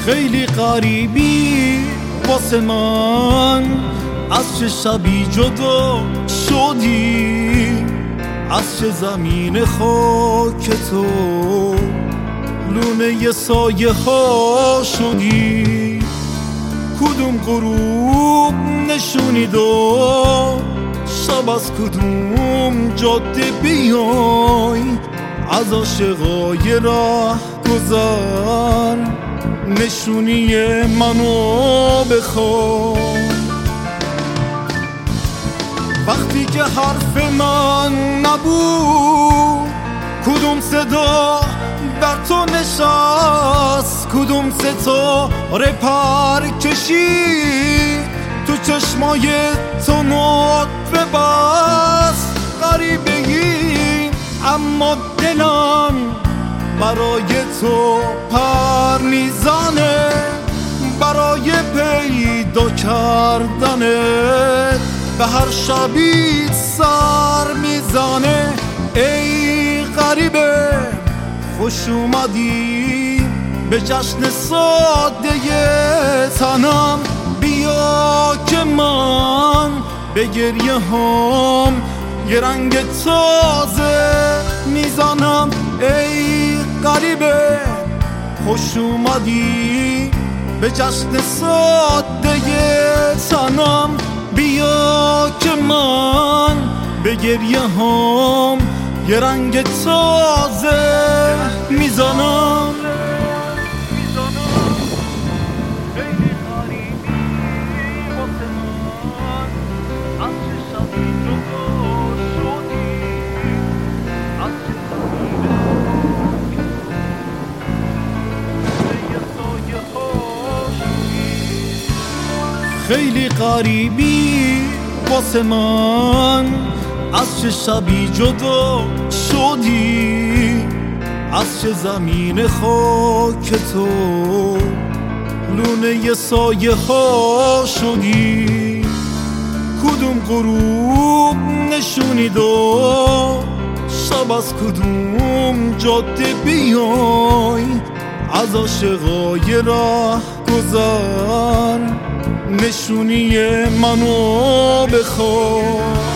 خیلی غریبی واسه من، از چه شبی جدا شدی، از چه زمین خاک تو لونه سایه ها شدی. کدوم غروب نشونی داد، شب از کدوم جاده بیای، از عاشقای راه گذر نشونی منو بخوای. وقتی که حرف من نبود، کدوم صدا در تو نشست، کدوم ستاره پر کشید تو چشمای تو نطفه بس. غریبه این اما دلم برای تو پر میزنه، برای پیدا کردنت به هر شبی سر میزنه. ای غریبه خوش اومدی به جشن ساده تنم، بیا که من به گریه هم یه رنگ تازه میزنم. ای غریبه خوش اومدی به جشن ساده تنم، بیا که من به گریه هم یه رنگ تازه میزنم. خیلی غریبی واسه من، از چه شبی جدا شدی، از چه زمین خاک تو لونه سایه ها شدی. کدوم غروب نشونی داد، شب از کدوم جاده بیای، از عاشقای راه گذر نشونی منو بخوای.